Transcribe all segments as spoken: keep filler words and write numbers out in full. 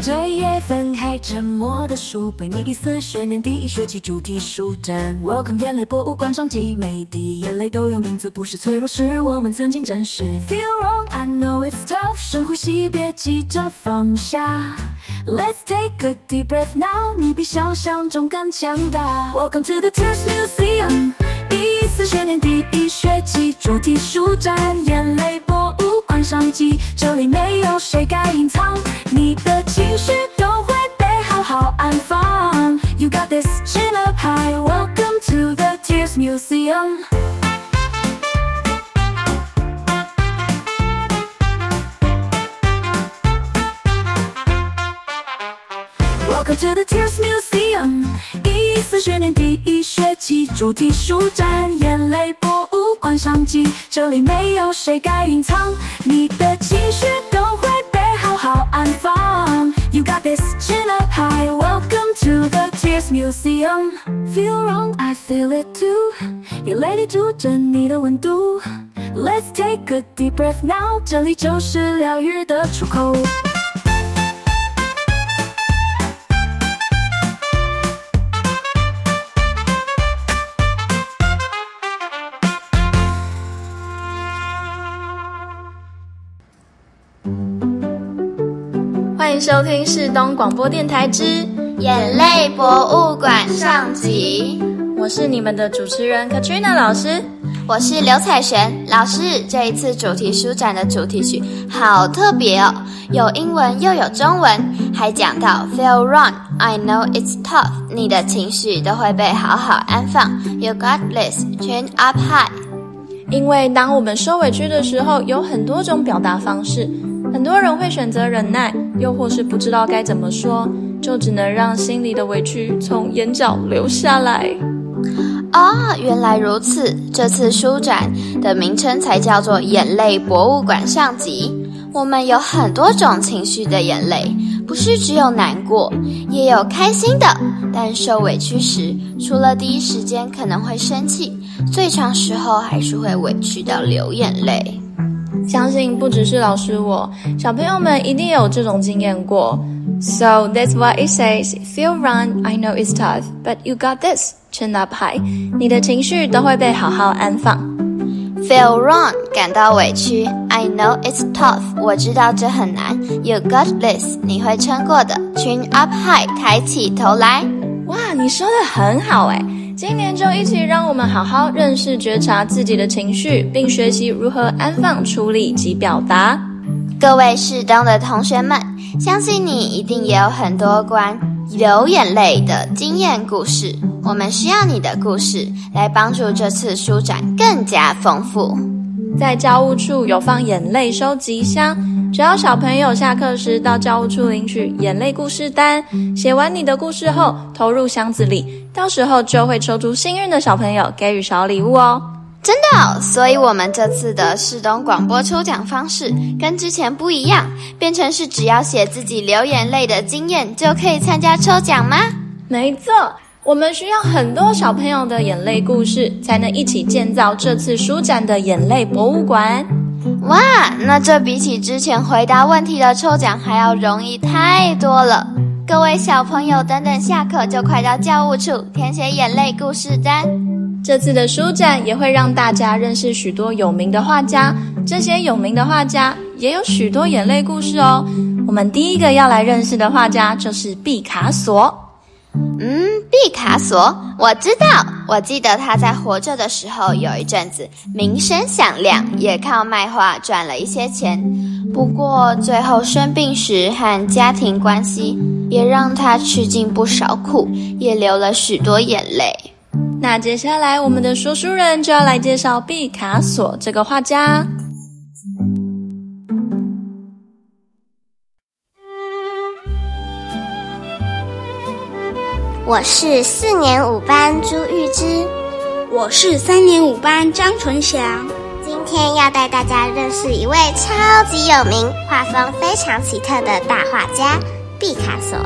对夜分开沉默的书本，你第四学年第一学期主题书展 Welcome 眼泪博物馆上集，每滴眼泪都有名字，不是脆弱，是我们曾经真实 Feel wrong, I know it's tough 深呼吸，别急着放下 Let's take a deep breath now 你比想象中更强大 Welcome to the Tears Museum 第四学年第一学期主题书展，眼泪博物馆上集，这里没有谁该隐藏，你的情绪都会被好好安放 You got this, chin up high Welcome to the Tears Museum Welcome to the Tears Museum 第四学年第一学期主题书展，眼泪博物馆上集，这里没有谁该隐藏，你的情绪都会被好好安放 You got this, chin up high Welcome to the Tears Museum Feel wrong, I feel it too 眼泪里住着你的温度 Let's take a deep breath now 这里就是疗愈的出口欢迎收听士东广播电台之眼泪博物馆上集， 我是你们的主持人 Katrina 老师， 我是刘彩璇老师。这一次主题书展的主题曲好特别哦，有英文又有中文，还讲到 Feel wrong, I know it's tough 你的情绪都会被好好安放 You got this, chin up high 因为当我们受委屈的时候，有很多种表达方式，很多人会选择忍耐，又或是不知道该怎么说，就只能让心里的委屈从眼角流下来。 哦，原来如此，这次书展的名称才叫做眼泪博物馆上集。我们有很多种情绪的眼泪，不是只有难过，也有开心的，但受委屈时，除了第一时间可能会生气，最长时候还是会委屈到流眼泪。 相信不只是老师我，小朋友们一定有这种经验过。So that's why it says, Feel wrong, I know it's tough, but you got this, chin up high 你的情绪都会被好好安放。 Feel wrong 感到委屈 I know it's tough 我知道这很难 You got this 你会撑过的 Chin up high 抬起头来。 哇，你说得很好诶，今年就一起让我们好好认识觉察自己的情绪，并学习如何安放处理及表达。 各位士东的同学们，相信你一定也有很多关流眼泪的经验故事，我们需要你的故事来帮助这次书展更加丰富。 在教务处有放眼泪收集箱，只要小朋友下课时到教务处领取眼泪故事单，写完你的故事后投入箱子里，到时候就会抽出幸运的小朋友给予小礼物哦。 真的哦，所以我们这次的士东广播抽奖方式跟之前不一样，变成是只要写自己流眼泪的经验就可以参加抽奖吗？ 没错，我们需要很多小朋友的眼泪故事，才能一起建造这次书展的眼泪博物馆。 哇，那这比起之前回答问题的抽奖还要容易太多了。各位小朋友，等等下课就快到教务处填写眼泪故事单。 这次的书展也会让大家认识许多有名的画家，这些有名的画家也有许多眼泪故事哦。我们第一个要来认识的画家就是毕卡索。 嗯，毕卡索，我知道，我记得他在活着的时候有一阵子名声响亮，也靠卖画赚了一些钱。不过最后生病时和家庭关系也让他吃尽不少苦，也流了许多眼泪。 那接下来我们的说书人就要来介绍毕卡索这个画家。 我是四年五班朱玉芝， 我是三年五班张纯祥。 今天要带大家认识一位超级有名、画风非常奇特的大画家毕卡索。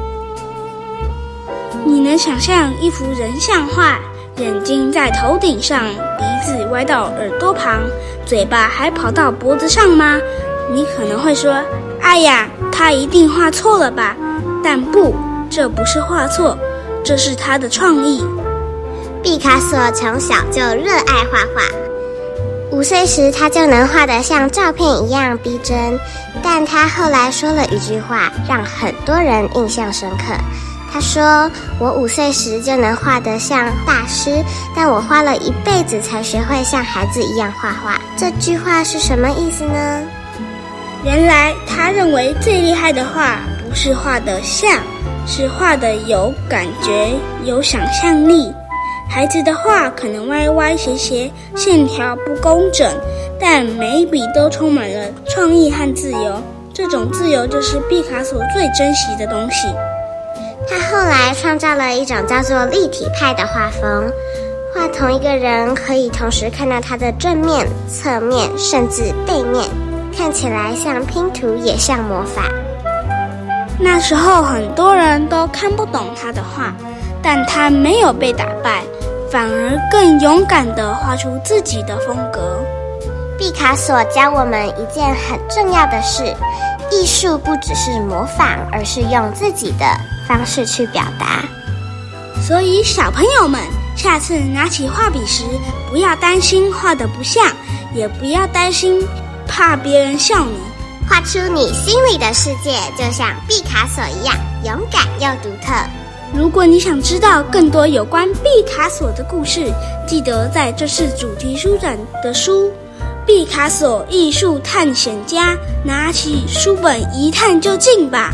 你能想象一幅人像画，眼睛在头顶上，鼻子歪到耳朵旁，嘴巴还跑到脖子上吗？你可能会说啊， 哎呀，他一定画错了吧？但不，这不是画错，这是他的创意。 毕卡索从小就热爱画画，五岁时他就能画得像照片一样逼真，但他后来说了一句话，让很多人印象深刻。他说：“我五岁时就能画得像大师，但我花了一辈子才学会像孩子一样画画。”这句话是什么意思呢？ 原来他认为最厉害的画不是画得像，是画得有感觉、有想象力。孩子的画可能歪歪斜斜，线条不工整，但每一笔都充满了创意和自由。这种自由就是毕卡索最珍惜的东西。 他后来创造了一种叫做立体派的画风，画同一个人可以同时看到他的正面、侧面，甚至背面，看起来像拼图也像魔法。 那时候很多人都看不懂他的画，但他没有被打败，反而更勇敢地画出自己的风格。 毕卡索教我们一件很重要的事，艺术不只是模仿，而是用自己的方式去表达。 所以小朋友们，下次拿起画笔时，不要担心画得不像，也不要担心怕别人笑你。 画出你心里的世界，就像毕卡索一样，勇敢又独特。 如果你想知道更多有关毕卡索的故事，记得在这次主题书展的书《毕卡索艺术探险家》拿起书本一探究竟吧。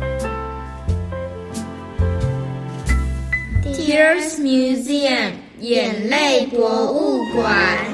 Tears Museum 眼泪博物馆。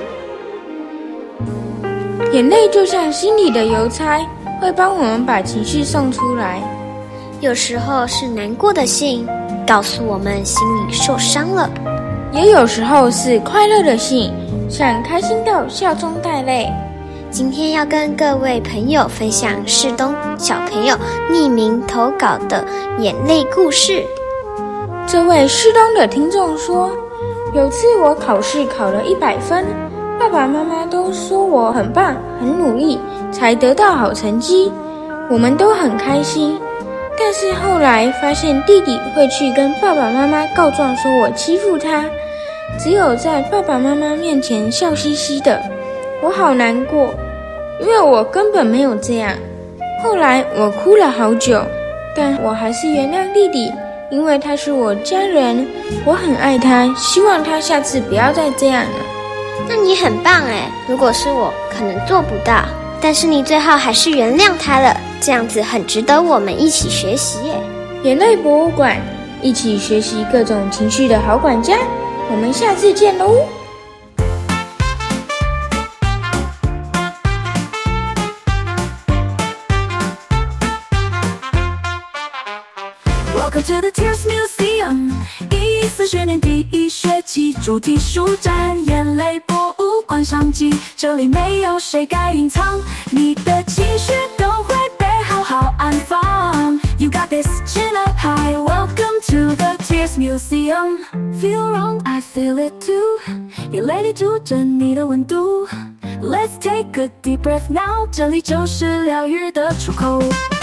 眼泪就像心里的邮差，会帮我们把情绪送出来。 有时候是难过的信，告诉我们心里受伤了； 也有时候是快乐的信，像开心到笑中带泪。 今天要跟各位朋友分享世东小朋友匿名投稿的眼泪故事。 这位世东的听众说，有次我考试考了一百分，爸爸妈妈都说我很棒很努力才得到好成绩，我们都很开心。但是后来发现弟弟会去跟爸爸妈妈告状，说我欺负他，只有在爸爸妈妈面前笑嘻嘻的，我好难过，因为我根本没有这样。后来我哭了好久，但我还是原谅弟弟，因为他是我家人，我很爱他，希望他下次不要再这样了。 那你很棒诶，如果是我，可能做不到，但是你最后还是原谅他了，这样子很值得我们一起学习耶。 眼泪博物馆，一起学习各种情绪的好管家，我们下次见喽。 Welcome to the Tears Museum， 一四学年第一学期主题书展，眼泪博物馆上集。这里没有谁该隐藏，你的情绪都会被好好安放。You got this, chin up high. Welcome to the Tears Museum. Feel wrong, I feel it too. 眼泪里住着你的温度。Let's take a deep breath now， 这里就是疗愈的出口。